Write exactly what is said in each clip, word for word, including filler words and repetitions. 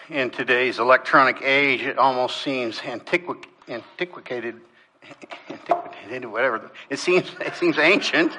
in today's electronic age, it almost seems antiqui- antiquated, antiquated, whatever. It seems it seems ancient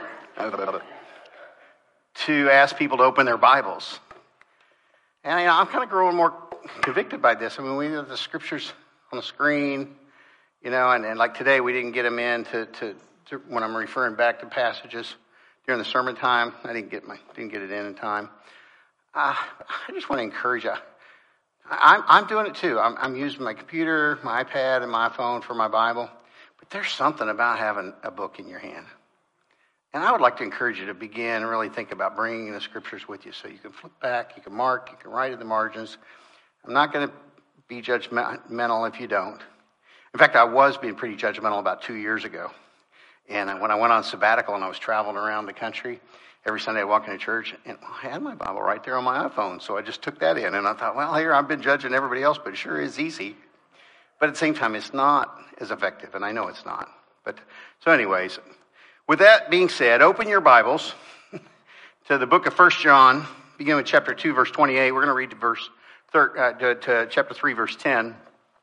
to ask people to open their Bibles. And you know, I'm kind of growing more convicted by this. I mean, we have the scriptures on the screen, you know, and, and like today we didn't get them in to, to, to when I'm referring back to passages during the sermon time. I didn't get my didn't get it in in time. Uh, I just want to encourage you. I'm, I'm doing it too. I'm, I'm using my computer, my iPad, and my phone for my Bible. But there's something about having a book in your hand. And I would like to encourage you to begin and really think about bringing the scriptures with you so you can flip back, you can mark, you can write in the margins. I'm not going to be judgmental if you don't. In fact, I was being pretty judgmental about two years ago. And when I went on sabbatical and I was traveling around the country, every Sunday I walk into church, and I had my Bible right there on my iPhone, so I just took that in. And I thought, well, here I've been judging everybody else, but it sure is easy. But at the same time, it's not as effective, and I know it's not. But so anyways, with that being said, open your Bibles to the book of First John, beginning with chapter two, verse twenty-eight. We're going to read to verse thir- uh, to, to chapter three, verse ten.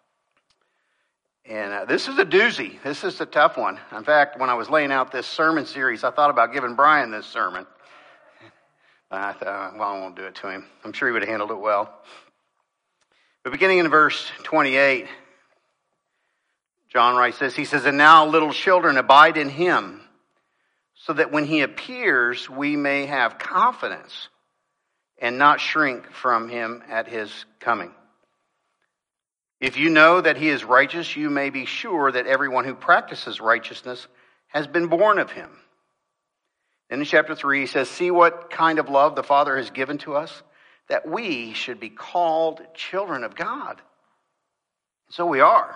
And uh, this is a doozy. This is a tough one. In fact, when I was laying out this sermon series, I thought about giving Brian this sermon. I thought, well, I won't do it to him. I'm sure he would have handled it well. But beginning in verse twenty-eight, John writes this. He says, "And now, little children, abide in him, so that when he appears, we may have confidence and not shrink from him at his coming. If you know that he is righteous, you may be sure that everyone who practices righteousness has been born of him." Then in chapter three, he says, "See what kind of love the Father has given to us, that we should be called children of God. So we are.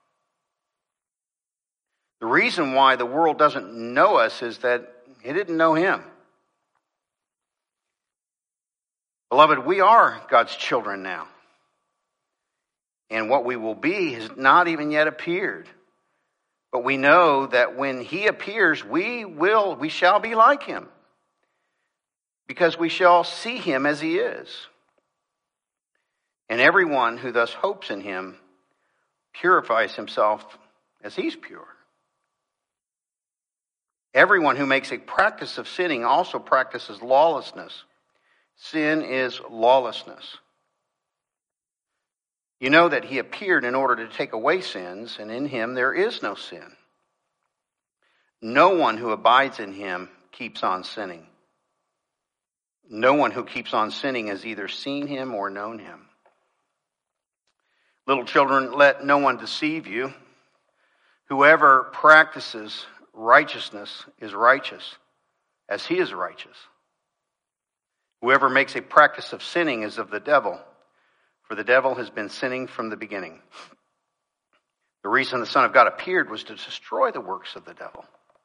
The reason why the world doesn't know us is that it didn't know him. Beloved, we are God's children now. And what we will be has not even yet appeared. But we know that when he appears, we will, we shall be like him. Because we shall see him as he is. And everyone who thus hopes in him purifies himself as he's pure. Everyone who makes a practice of sinning also practices lawlessness. Sin is lawlessness. You know that he appeared in order to take away sins, and in him there is no sin. No one who abides in him keeps on sinning. No one who keeps on sinning has either seen him or known him. Little children, let no one deceive you. Whoever practices righteousness is righteous, as he is righteous. Whoever makes a practice of sinning is of the devil. For the devil has been sinning from the beginning. The reason the Son of God appeared was to destroy the works of the devil.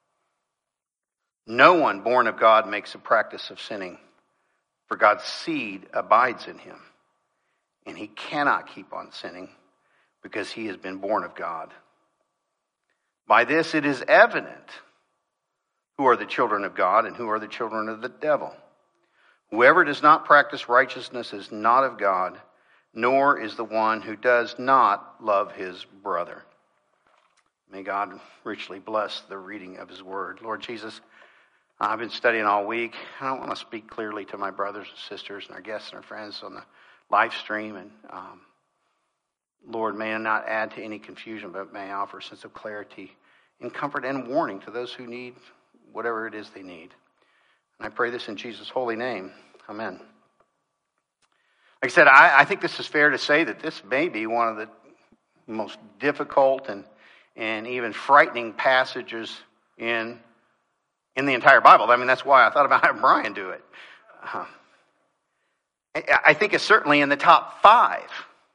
No one born of God makes a practice of sinning, for God's seed abides in him, and he cannot keep on sinning because he has been born of God. By this it is evident who are the children of God and who are the children of the devil. Whoever does not practice righteousness is not of God, nor is the one who does not love his brother." May God richly bless the reading of his word. Lord Jesus, I've been studying all week. I don't want to speak clearly to my brothers and sisters and our guests and our friends on the live stream. And um, Lord, may I not add to any confusion, but may I offer a sense of clarity and comfort and warning to those who need whatever it is they need. And I pray this in Jesus' holy name. Amen. Like I said, I, I think this is fair to say that this may be one of the most difficult and, and even frightening passages in, in the entire Bible. I mean, that's why I thought about having Brian do it. Uh, I, I think it's certainly in the top five.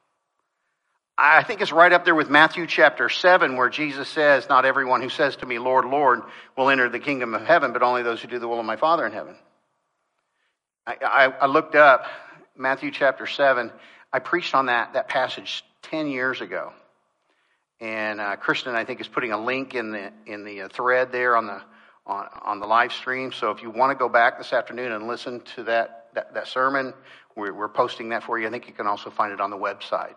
I think it's right up there with Matthew chapter seven, where Jesus says, "Not everyone who says to me, 'Lord, Lord,' will enter the kingdom of heaven, but only those who do the will of my Father in heaven." I, I, I looked up Matthew chapter seven. I preached on that, that passage ten years ago. And uh, Kristen, I think, is putting a link in the in the uh, thread there on the on, on the live stream. So if you want to go back this afternoon and listen to that that, that sermon. We're, we're posting that for you. I think you can also find it on the website.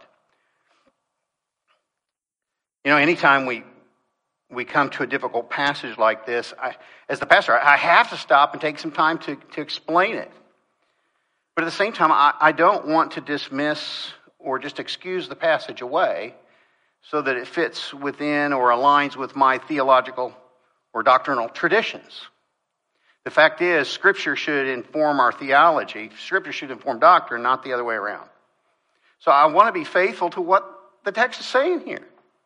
You know, anytime we we come to a difficult passage like this, I, as the pastor, I have to stop and take some time to, to explain it. But at the same time, I, I don't want to dismiss or just excuse the passage away so that it fits within or aligns with my theological or doctrinal traditions. The fact is, Scripture should inform our theology. Scripture should inform doctrine, not the other way around. So I want to be faithful to what the text is saying here.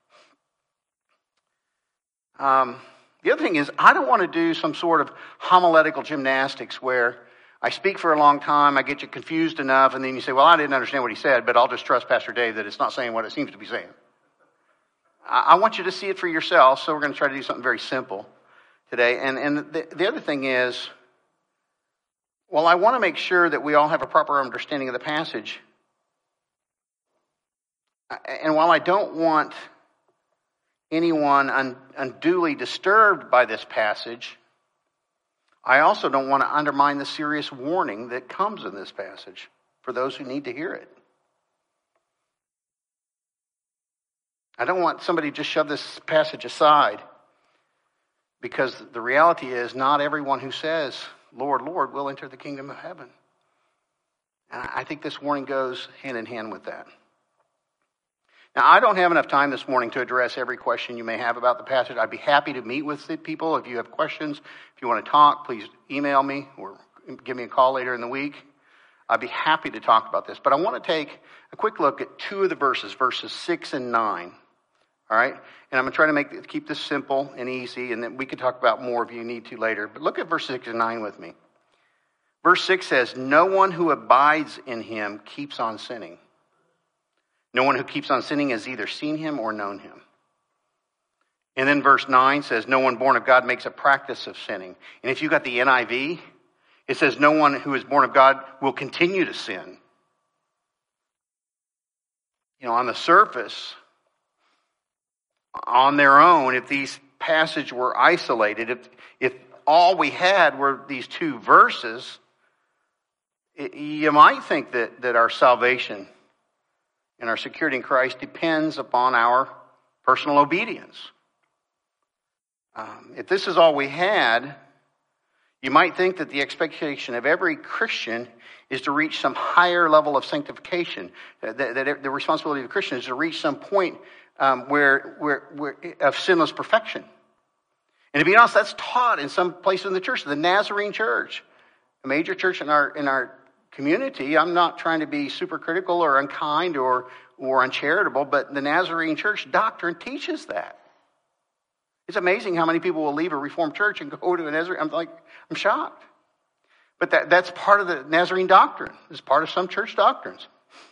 Um, the other thing is, I don't want to do some sort of homiletical gymnastics where I speak for a long time, I get you confused enough, and then you say, well, I didn't understand what he said, but I'll just trust Pastor Dave that it's not saying what it seems to be saying. I, I want you to see it for yourself, so we're going to try to do something very simple today. And, and the, the other thing is, well, I want to make sure that we all have a proper understanding of the passage. And while I don't want anyone un, unduly disturbed by this passage, I also don't want to undermine the serious warning that comes in this passage for those who need to hear it. I don't want somebody to just shove this passage aside, because the reality is not everyone who says, Lord, Lord, will enter the kingdom of heaven. And I think this warning goes hand in hand with that. Now, I don't have enough time this morning to address every question you may have about the passage. I'd be happy to meet with the people. If you have questions, if you want to talk, please email me or give me a call later in the week. I'd be happy to talk about this. But I want to take a quick look at two of the verses, verses six and nine. All right? And I'm going to try to make keep this simple and easy, and then we can talk about more if you need to later. But look at verse six and nine with me. Verse six says, no one who abides in him keeps on sinning. No one who keeps on sinning has either seen him or known him. And then verse nine says, no one born of God makes a practice of sinning. And if you got the N I V, it says, no one who is born of God will continue to sin. You know, on the surface, on their own, if these passages were isolated, if, if all we had were these two verses, it, you might think that, that our salvation and our security in Christ depends upon our personal obedience. Um, if this is all we had, you might think that the expectation of every Christian is to reach some higher level of sanctification. That, that the responsibility of a Christian is to reach some point um, where, where, where of sinless perfection. And to be honest, that's taught in some place in the church, the Nazarene Church, a major church in our in our community. I'm not trying to be super critical or unkind or or uncharitable, but the Nazarene Church doctrine teaches that. It's amazing how many people will leave a Reformed church and go to a Nazarene. I'm like, I'm shocked. But that, that's part of the Nazarene doctrine. It's part of some church doctrines.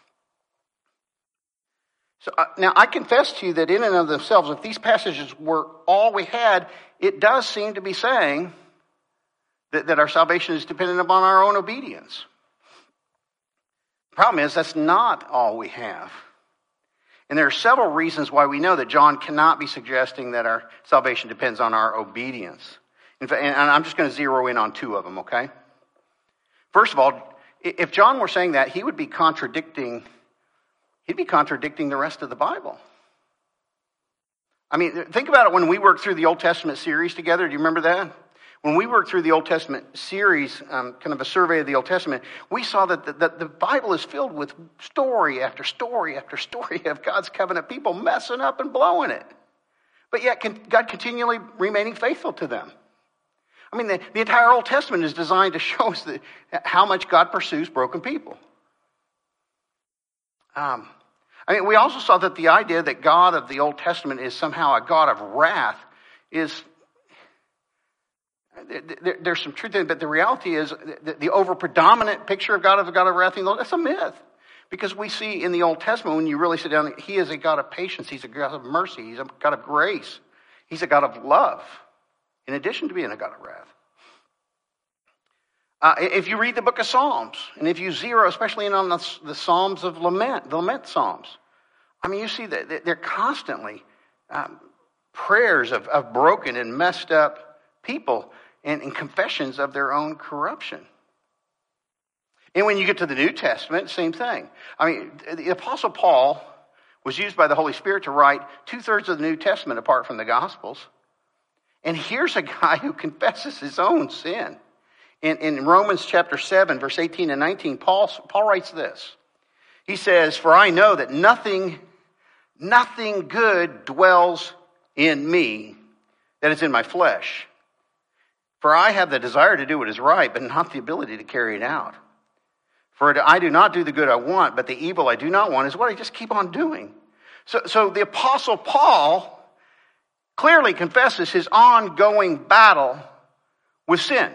So uh, now I confess to you that in and of themselves, if these passages were all we had, it does seem to be saying that, that our salvation is dependent upon our own obedience. The problem is that's not all we have. And there are several reasons why we know that John cannot be suggesting that our salvation depends on our obedience. In fact, and I'm just going to zero in on two of them, okay? First of all, if John were saying that, he would be contradicting, he'd be contradicting the rest of the Bible. I mean, think about it when we worked through the Old Testament series together. Do you remember that? When we worked through the Old Testament series, um, kind of a survey of the Old Testament, we saw that the, that the Bible is filled with story after story after story of God's covenant people messing up and blowing it. But yet God continually remaining faithful to them. I mean, the, the entire Old Testament is designed to show us that, how much God pursues broken people. Um, I mean, we also saw that the idea that God of the Old Testament is somehow a God of wrath is... There, there's some truth in it, but the reality is the, the over-predominant picture of God as a God of wrath, that's a myth. Because we see in the Old Testament, when you really sit down, he is a God of patience. He's a God of mercy. He's a God of grace. He's a God of love, in addition to being a God of wrath. Uh, if you read the book of Psalms, and if you zero, especially in on the, the Psalms of lament, the lament Psalms, I mean, you see that they're constantly um, prayers of, of broken and messed up people and, and confessions of their own corruption. And when you get to the New Testament, same thing. I mean, the Apostle Paul was used by the Holy Spirit to write two-thirds of the New Testament apart from the Gospels. And here's a guy who confesses his own sin. In, in Romans chapter seven, verse eighteen and nineteen, Paul, Paul writes this. He says, "For I know that nothing, nothing good dwells in me, that is in my flesh. For I have the desire to do what is right, but not the ability to carry it out. For I do not do the good I want, but the evil I do not want is what I just keep on doing." So, so the Apostle Paul clearly confesses his ongoing battle with sin.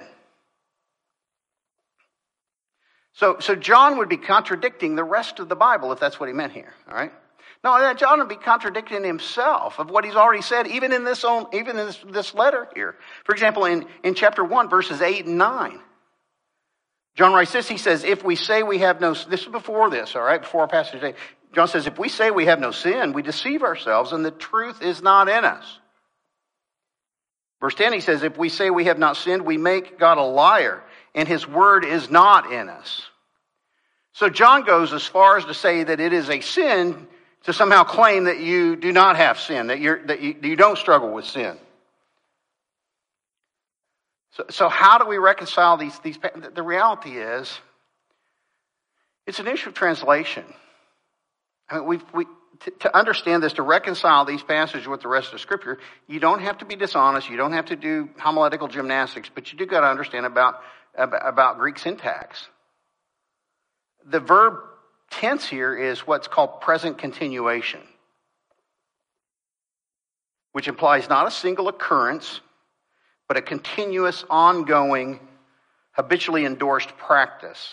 So, so John would be contradicting the rest of the Bible if that's what he meant here, all right? No, John would be contradicting himself of what he's already said, even in this own, even in this, this letter here. For example, in, in chapter one, verses eight and nine, John writes this. He says, "If we say we have no," this is before this, all right, before our passage today. John says, "If we say we have no sin, we deceive ourselves, and the truth is not in us." Verse ten, he says, "If we say we have not sinned, we make God a liar, and his word is not in us." So John goes as far as to say that it is a sin to somehow claim that you do not have sin, that, you're, that you, you don't struggle with sin. So, so how do we reconcile these, these? The reality is, it's an issue of translation. I mean, we we to, to understand this, to reconcile these passages with the rest of Scripture, you don't have to be dishonest. You don't have to do homiletical gymnastics, but you do got to understand about, about about Greek syntax. The verb tense here is what's called present continuation, which implies not a single occurrence, but a continuous, ongoing, habitually endorsed practice.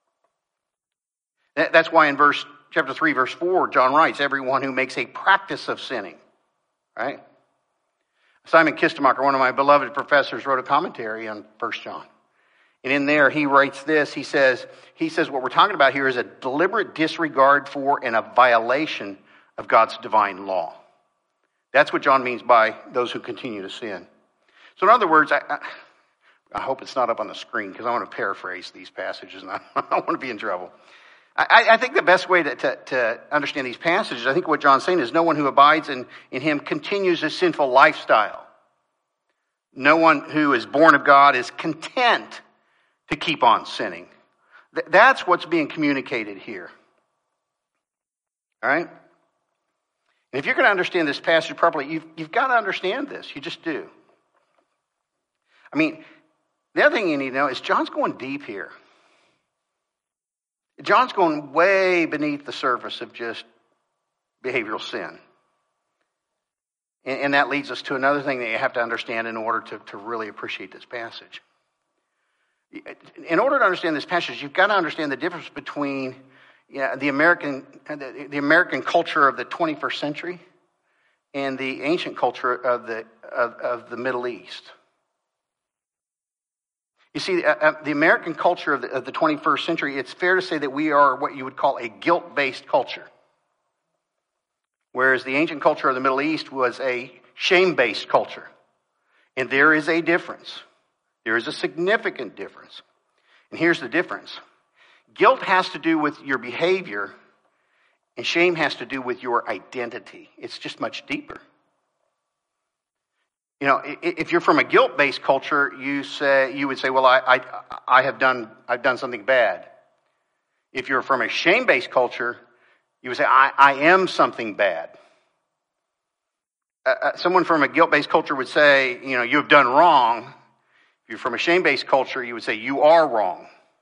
That's why in verse chapter three, verse four, John writes, "Everyone who makes a practice of sinning," right? Simon Kistemacher, one of my beloved professors, wrote a commentary on First John. And in there he writes this. He says, he says what we're talking about here is a deliberate disregard for and a violation of God's divine law. That's what John means by those who continue to sin. So in other words, I, I, I hope it's not up on the screen because I want to paraphrase these passages and I, I don't want to be in trouble. I, I think the best way to, to, to understand these passages, I think what John's saying is no one who abides in, in him continues a sinful lifestyle. No one who is born of God is content to keep on sinning. Th- that's what's being communicated here. All right? And if you're going to understand this passage properly, you've, you've got to understand this. You just do. I mean, the other thing you need to know is John's going deep here. John's going way beneath the surface of just behavioral sin. And, and that leads us to another thing that you have to understand in order to, to really appreciate this passage. In order to understand this passage, you've got to understand the difference between you know, the American the, the American culture of the twenty-first century and the ancient culture of the of, of the Middle East. You see, uh, the American culture of the, of the twenty-first century, it's fair to say that we are what you would call a guilt-based culture. Whereas the ancient culture of the Middle East was a shame-based culture. And there is a difference. There is a significant difference. And here's the difference. Guilt has to do with your behavior, and shame has to do with your identity. It's just much deeper. You know, if you're from a guilt-based culture, you say you would say, "Well, I, I, I have done, I've done something bad." If you're from a shame-based culture, you would say, "I, I am something bad." Uh, someone from a guilt-based culture would say, "You know, you have done wrong." If you're from a shame-based culture, you would say, "You are wrong."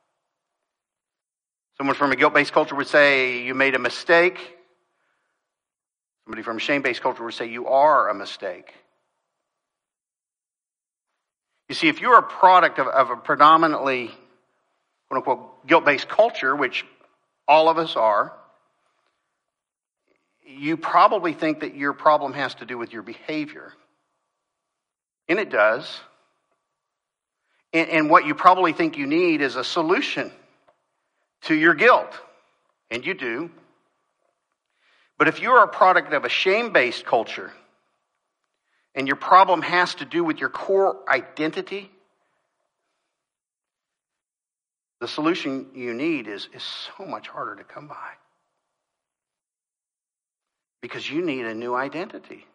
Someone from a guilt-based culture would say, "You made a mistake." Somebody from a shame-based culture would say, "You are a mistake." You see, if you're a product of, of a predominantly, quote-unquote, guilt-based culture, which all of us are, you probably think that your problem has to do with your behavior. And it does. And, and what you probably think you need is a solution to your guilt. And you do. But if you're a product of a shame-based culture, and your problem has to do with your core identity, the solution you need is, is so much harder to come by. Because you need a new identity.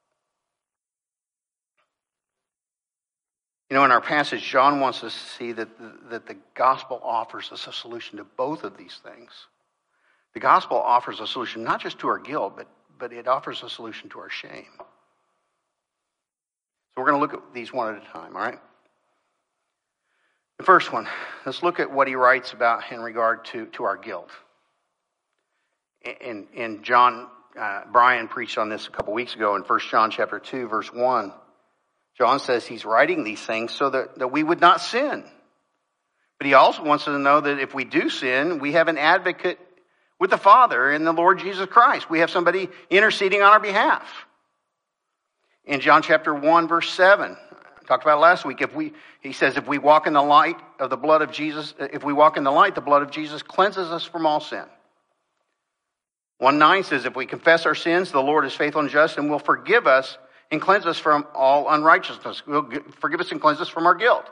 You know, in our passage, John wants us to see that the, that the gospel offers us a solution to both of these things. The gospel offers a solution not just to our guilt, but, but it offers a solution to our shame. So we're going to look at these one at a time, all right? The first one, let's look at what he writes about in regard to, to our guilt. In, in John, uh, Brian preached on this a couple weeks ago in First John chapter two, verse one. John says he's writing these things so that, that we would not sin. But he also wants us to know that if we do sin, we have an advocate with the Father in the Lord Jesus Christ. We have somebody interceding on our behalf. In John chapter one, verse seven, I talked about it last week. If we, he says, if we walk in the light of the blood of Jesus, if we walk in the light, the blood of Jesus cleanses us from all sin. one nine says, if we confess our sins, the Lord is faithful and just and will forgive us and cleanse us from all unrighteousness. Will forgive us and cleanse us from our guilt.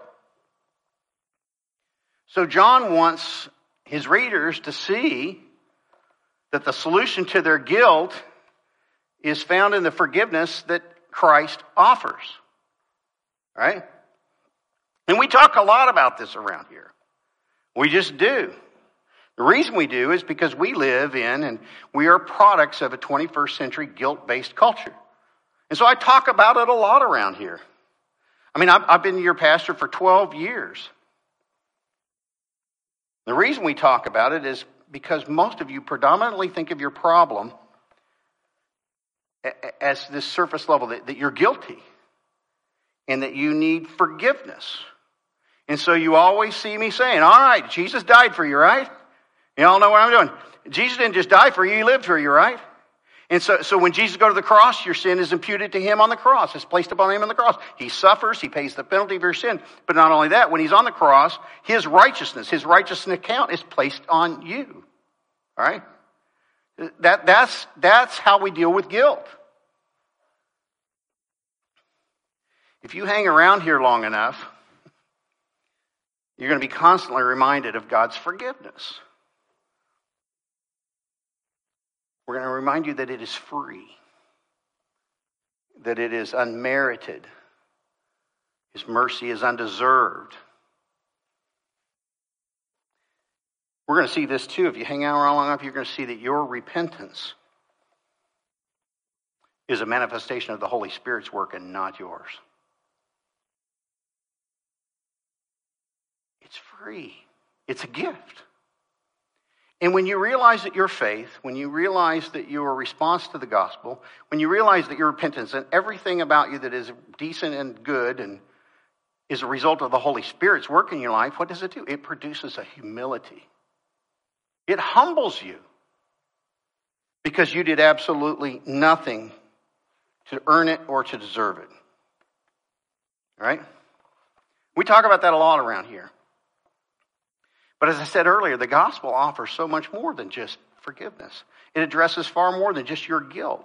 So John wants his readers to see that the solution to their guilt is found in the forgiveness that Christ offers. Right? And we talk a lot about this around here. We just do. The reason we do is because we live in and we are products of a twenty-first century guilt-based culture. And so I talk about it a lot around here. I mean, I've, I've been your pastor for twelve years. The reason we talk about it is because most of you predominantly think of your problem as this surface level, that, that you're guilty and that you need forgiveness. And so you always see me saying, all right, Jesus died for you, right? You all know what I'm doing. Jesus didn't just die for you, he lived for you, right? And so, so when Jesus goes to the cross, your sin is imputed to him on the cross. It's placed upon him on the cross. He suffers, he pays the penalty of your sin. But not only that, when he's on the cross, his righteousness, his righteousness account is placed on you. All right? That, that's, that's how we deal with guilt. If you hang around here long enough, you're going to be constantly reminded of God's forgiveness. We're going to remind you that it is free, that it is unmerited. His mercy is undeserved. We're going to see this too. If you hang out around long enough, you're going to see that your repentance is a manifestation of the Holy Spirit's work and not yours. It's free. It's a gift. And when you realize that your faith, when you realize that your response to the gospel, when you realize that your repentance and everything about you that is decent and good and is a result of the Holy Spirit's work in your life, what does it do? It produces a humility. It humbles you because you did absolutely nothing to earn it or to deserve it. All right? We talk about that a lot around here. But as I said earlier, the gospel offers so much more than just forgiveness. It addresses far more than just your guilt.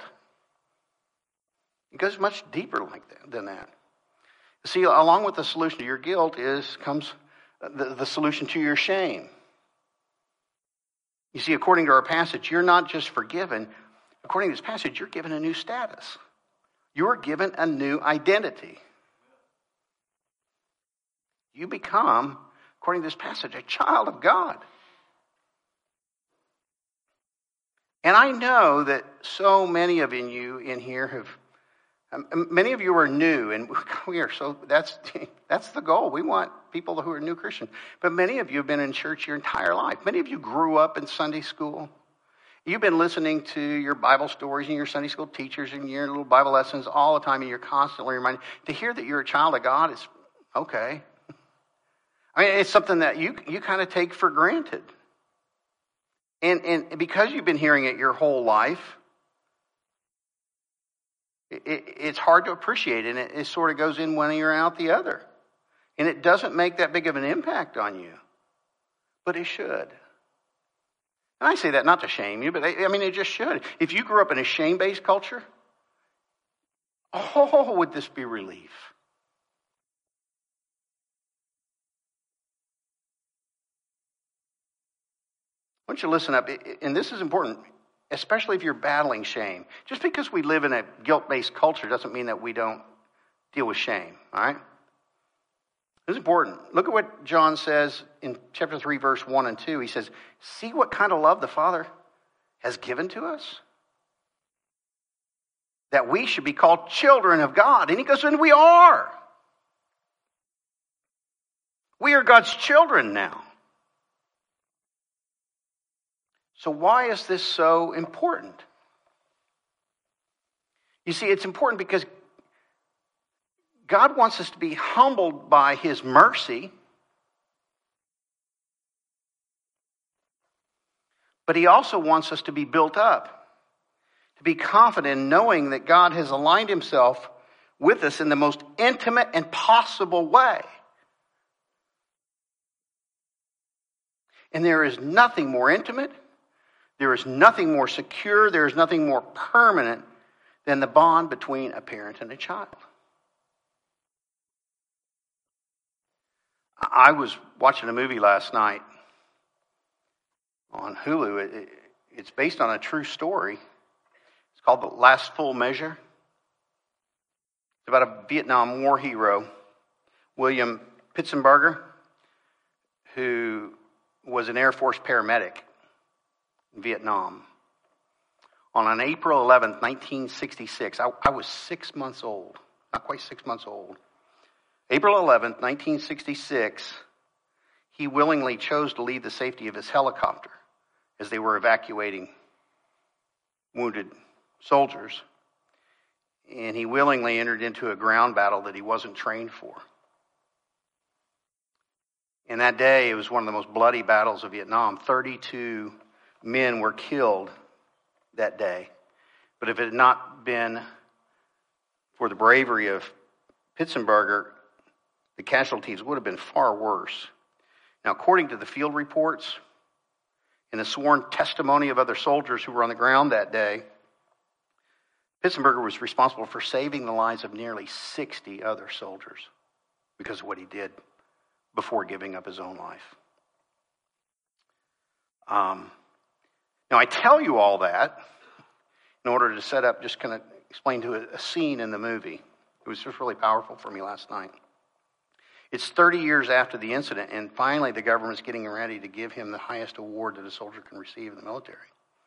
It goes much deeper like that, than that. See, along with the solution to your guilt is comes the, the solution to your shame. You see, according to our passage, you're not just forgiven. According to this passage, you're given a new status. You're given a new identity. You become, according to this passage, a child of God. And I know that so many of you in here have, um, many of you are new, and we are so, that's, that's the goal. We want people who are new Christians. But many of you have been in church your entire life. Many of you grew up in Sunday school. You've been listening to your Bible stories and your Sunday school teachers and your little Bible lessons all the time, and you're constantly reminded. To hear that you're a child of God is okay. I mean, it's something that you you kind of take for granted. And and because you've been hearing it your whole life, it, it, it's hard to appreciate, and it, it sort of goes in one ear and out the other. And it doesn't make that big of an impact on you. But it should. And I say that not to shame you, but I, I mean, it just should. If you grew up in a shame-based culture, oh, would this be relief? I want you to listen up, and this is important, especially if you're battling shame. Just because we live in a guilt-based culture doesn't mean that we don't deal with shame, all right? This is important. Look at what John says in chapter three, verse one and two. He says, see what kind of love the Father has given to us? That we should be called children of God. And he goes, and we are. We are God's children now. So why is this so important? You see, it's important because God wants us to be humbled by his mercy, but he also wants us to be built up, to be confident in knowing that God has aligned himself with us in the most intimate and possible way. And there is nothing more intimate, there is nothing more secure, there is nothing more permanent than the bond between a parent and a child. I was watching a movie last night on Hulu. It, it, it's based on a true story. It's called The Last Full Measure. It's about a Vietnam War hero, William Pitsenbarger, who was an Air Force paramedic in Vietnam. On April eleventh, nineteen sixty-six, I, I was six months old, not quite six months old. April eleventh, nineteen sixty-six, he willingly chose to leave the safety of his helicopter as they were evacuating wounded soldiers. And he willingly entered into a ground battle that he wasn't trained for. And that day, it was one of the most bloody battles of Vietnam. thirty-two men were killed that day. But if it had not been for the bravery of Pitsenbarger, the casualties would have been far worse. Now, according to the field reports and the sworn testimony of other soldiers who were on the ground that day, Pitsenbarger was responsible for saving the lives of nearly sixty other soldiers because of what he did before giving up his own life. Um, now, I tell you all that in order to set up, just kind of explain to a, a scene in the movie. It was just really powerful for me last night. It's thirty years after the incident, and finally the government's getting ready to give him the highest award that a soldier can receive in the military.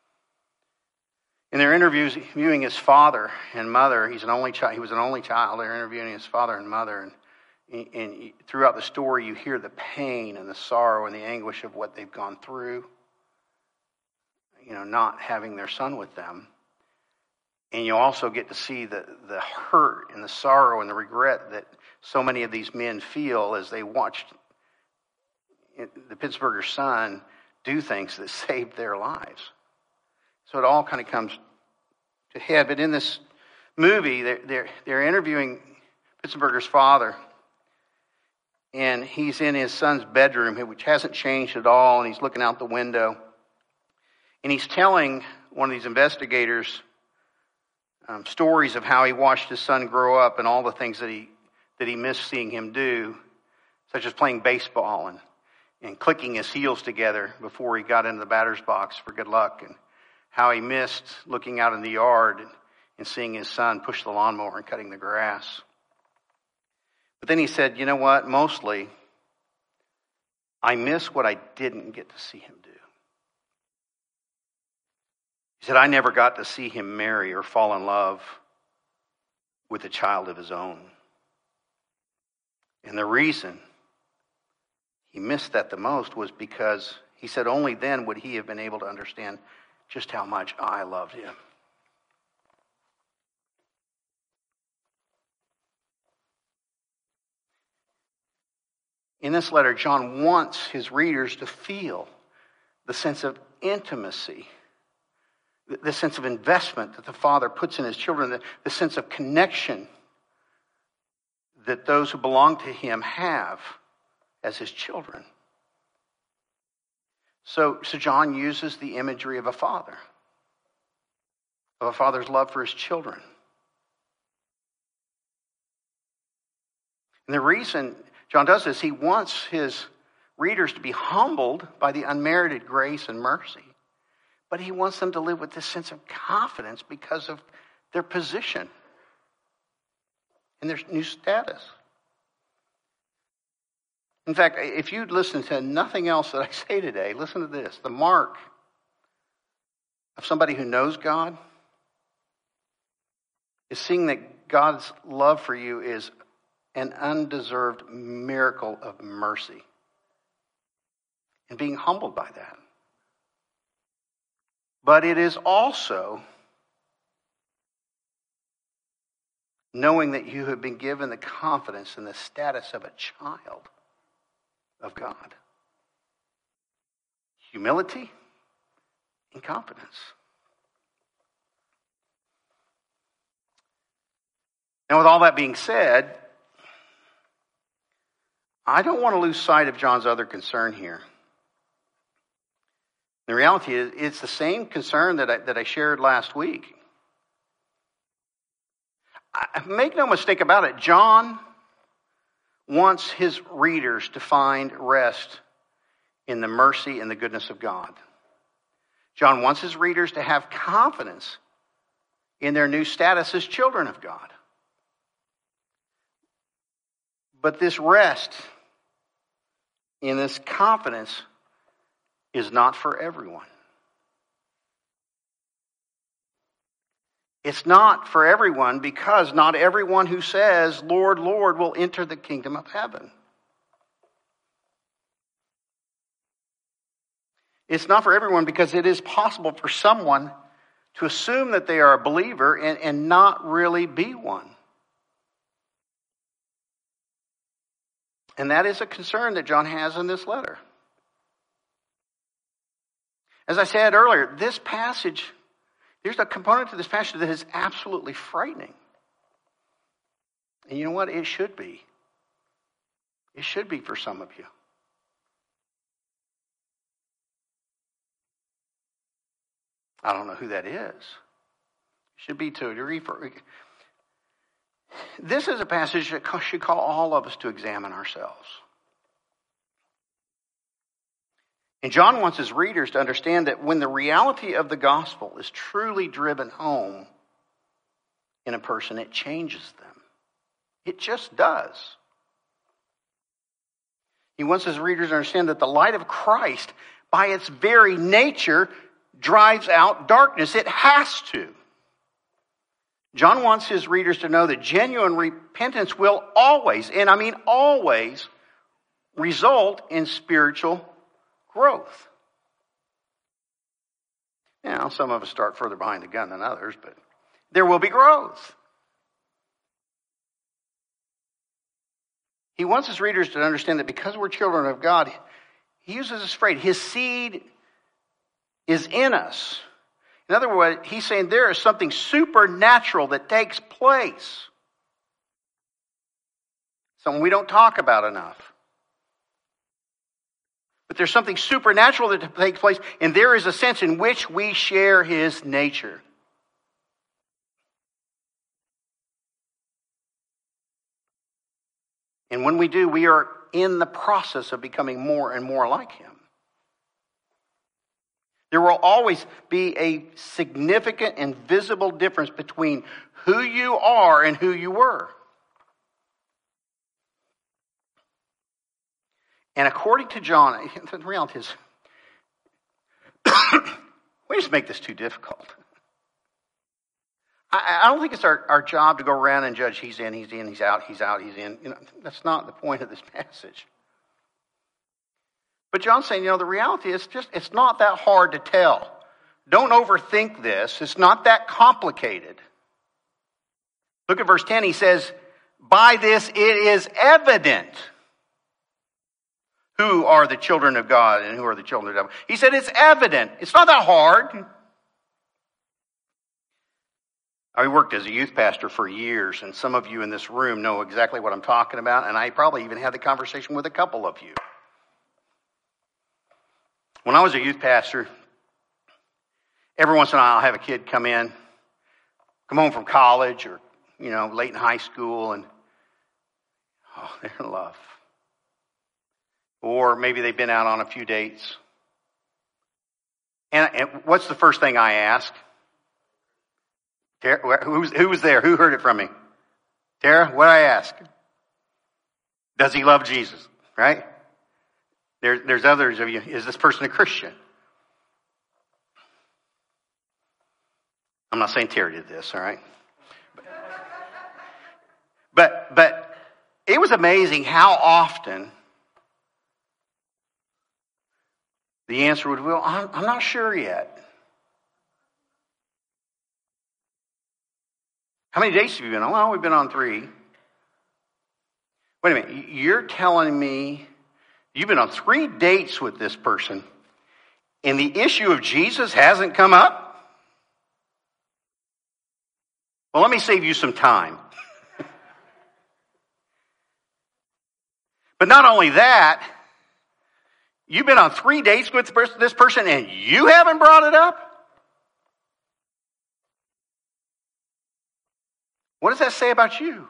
In their interviews, interviewing his father and mother, he's an only child. He was an only child. They're interviewing his father and mother, and, and throughout the story, you hear the pain and the sorrow and the anguish of what they've gone through. You know, not having their son with them, and you also get to see the the hurt and the sorrow and the regret that so many of these men feel as they watched the Pitsenbarger son do things that saved their lives. So it all kind of comes to head. But in this movie, they're, they're, they're interviewing Pitsenbarger's father, and he's in his son's bedroom, which hasn't changed at all, and he's looking out the window. And he's telling one of these investigators um, stories of how he watched his son grow up and all the things that he that he missed seeing him do, such as playing baseball and, and clicking his heels together before he got into the batter's box for good luck, and how he missed looking out in the yard and, and seeing his son push the lawnmower and cutting the grass. But then he said, you know what, mostly, I miss what I didn't get to see him do. He said, I never got to see him marry or fall in love with a child of his own. And the reason he missed that the most was because he said only then would he have been able to understand just how much I loved him. In this letter, John wants his readers to feel the sense of intimacy, the sense of investment that the Father puts in his children, the, the sense of connection that those who belong to him have as his children. So, so John uses the imagery of a father, of a father's love for his children. And the reason John does this, he wants his readers to be humbled by the unmerited grace and mercy, but he wants them to live with this sense of confidence because of their position and their new status. In fact, if you listen to nothing else that I say today, listen to this. The mark of somebody who knows God is seeing that God's love for you is an undeserved miracle of mercy, and being humbled by that. But it is also knowing that you have been given the confidence and the status of a child of God. Humility and confidence. Now, with all that being said, I don't want to lose sight of John's other concern here. The reality is, it's the same concern that I, that I shared last week. I, make no mistake about it, John wants his readers to find rest in the mercy and the goodness of God. John wants his readers to have confidence in their new status as children of God. But this rest in this confidence is not for everyone. It's not for everyone because not everyone who says, Lord, Lord, will enter the kingdom of heaven. It's not for everyone because it is possible for someone to assume that they are a believer and, and not really be one. And that is a concern that John has in this letter. As I said earlier, this passage, there's a component to this passage that is absolutely frightening. And you know what? It should be. It should be for some of you. I don't know who that is. It should be to a degree for... This is a passage that should call all of us to examine ourselves. And John wants his readers to understand that when the reality of the gospel is truly driven home in a person, it changes them. It just does. He wants his readers to understand that the light of Christ, by its very nature, drives out darkness. It has to. John wants his readers to know that genuine repentance will always, and I mean always, result in spiritual growth. Now, some of us start further behind the gun than others, but there will be growth. He wants his readers to understand that because we're children of God, he uses this phrase, his seed is in us. In other words, he's saying there is something supernatural that takes place. Something we don't talk about enough. But there's something supernatural that takes place, and there is a sense in which we share his nature. And when we do, we are in the process of becoming more and more like him. There will always be a significant and visible difference between who you are and who you were. And according to John, the reality is, we just make this too difficult. I, I don't think it's our, our job to go around and judge he's in, he's in, he's out, he's out, he's in. You know, that's not the point of this passage. But John's saying, you know, the reality is just, it's not that hard to tell. Don't overthink this. It's not that complicated. Look at verse ten. He says, by this it is evident who are the children of God and who are the children of the devil. He said it's evident. It's not that hard. I worked as a youth pastor for years, and some of you in this room know exactly what I'm talking about, and I probably even had the conversation with a couple of you. When I was a youth pastor, every once in a while I'll have a kid come in, come home from college or, you know, late in high school, and oh, they're in love. Or maybe they've been out on a few dates. And, and what's the first thing I ask? Tara, who's, who was there? Who heard it from me? Tara, what I ask? Does he love Jesus? Right? There, there's others of you. Is this person a Christian? I'm not saying Terry did this, all right? But, but it was amazing how often the answer would be, well, I'm, I'm not sure yet. How many dates have you been on? Well, we've been on three. Wait a minute. You're telling me you've been on three dates with this person and the issue of Jesus hasn't come up? Well, let me save you some time. But not only that, you've been on three dates with this person and you haven't brought it up? What does that say about you?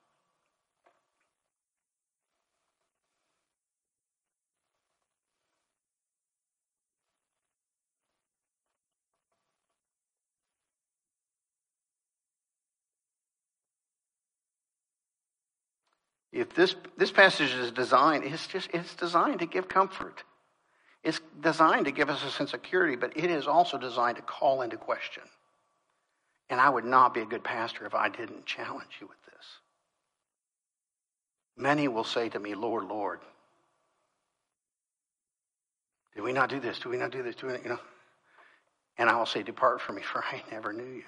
If this, this passage is designed, it's just it's designed to give comfort. It's designed to give us a sense of security, but it is also designed to call into question. And I would not be a good pastor if I didn't challenge you with this. Many will say to me, Lord, Lord, did we not do this? Did we not do this? Do we not, you know? And I will say, depart from me, for I never knew you.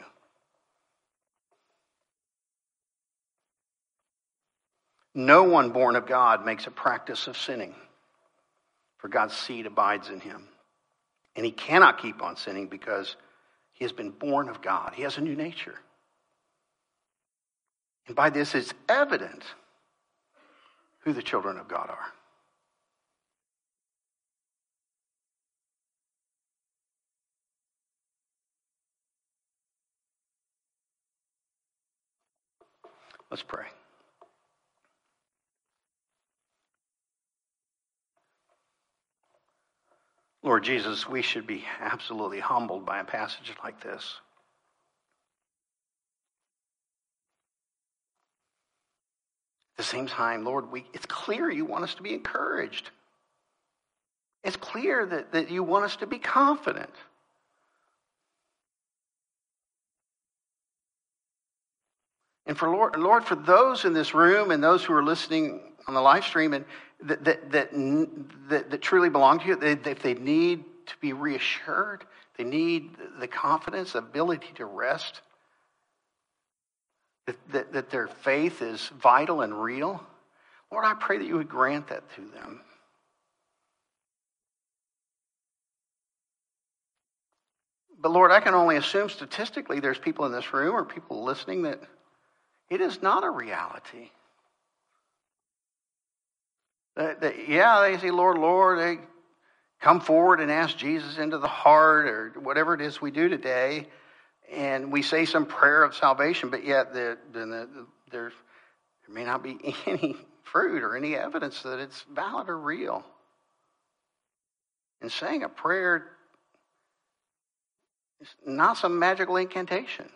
No one born of God makes a practice of sinning, for God's seed abides in him. And he cannot keep on sinning because he has been born of God. He has a new nature. And by this it's evident who the children of God are. Let's pray. Lord Jesus, we should be absolutely humbled by a passage like this. At the same time, Lord, we, it's clear you want us to be encouraged. It's clear that, that you want us to be confident. And for Lord, Lord, for those in this room and those who are listening on the live stream and that that that, that, that truly belong to you, they, if they need to be reassured, they need the confidence, the ability to rest, that, that, that their faith is vital and real, Lord, I pray that you would grant that to them. But Lord, I can only assume statistically there's people in this room or people listening that it is not a reality. That, that, yeah, they say, Lord, Lord, they come forward and ask Jesus into the heart or whatever it is we do today, and we say some prayer of salvation, but yet the, the, the, there may not be any fruit or any evidence that it's valid or real. And saying a prayer is not some magical incantation.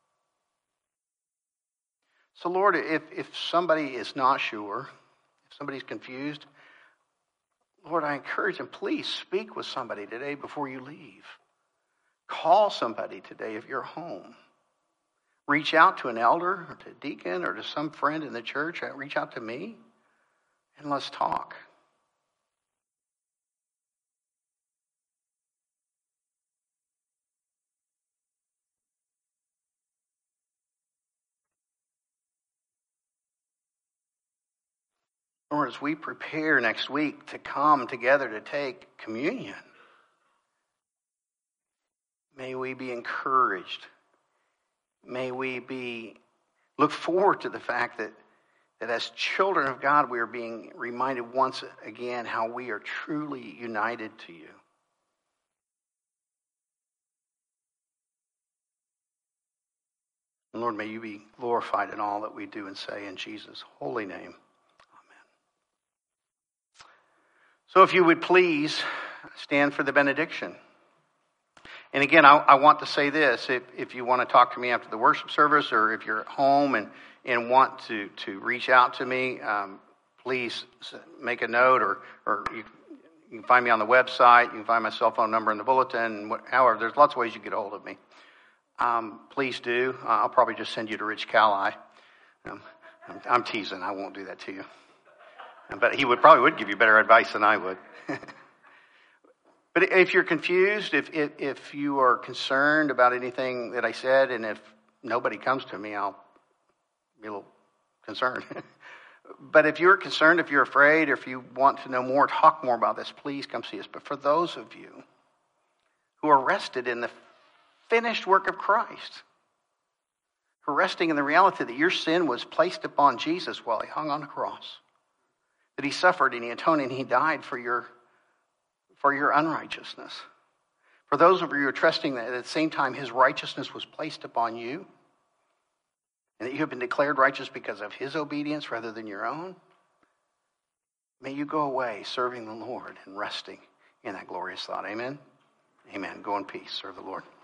So, Lord, if, if somebody is not sure, if somebody's confused, Lord, I encourage them, please speak with somebody today before you leave. Call somebody today if you're home. Reach out to an elder or to a deacon or to some friend in the church. Reach out to me and let's talk. Or as we prepare next week to come together to take communion, may we be encouraged. May we be look forward to the fact that, that as children of God, we are being reminded once again how we are truly united to you. And Lord, may you be glorified in all that we do and say in Jesus' holy name. So if you would please stand for the benediction. And again, I, I want to say this. If, if you want to talk to me after the worship service, or if you're at home and, and want to, to reach out to me, um, please make a note, or, or you, you can find me on the website. You can find my cell phone number in the bulletin. What, however, there's lots of ways you can get a hold of me. Um, please do. Uh, I'll probably just send you to Rich Cali. Um, I'm, I'm teasing. I won't do that to you. But he would probably would give you better advice than I would. But if you're confused, if, if if you are concerned about anything that I said, and if nobody comes to me, I'll be a little concerned. But if you're concerned, if you're afraid, or if you want to know more, talk more about this, please come see us. But for those of you who are rested in the finished work of Christ, who are resting in the reality that your sin was placed upon Jesus while he hung on the cross, that he suffered and he atoned and he died for your for your unrighteousness. For those of you who are trusting that at the same time his righteousness was placed upon you, and that you have been declared righteous because of his obedience rather than your own, may you go away serving the Lord and resting in that glorious thought. Amen? Amen. Go in peace. Serve the Lord.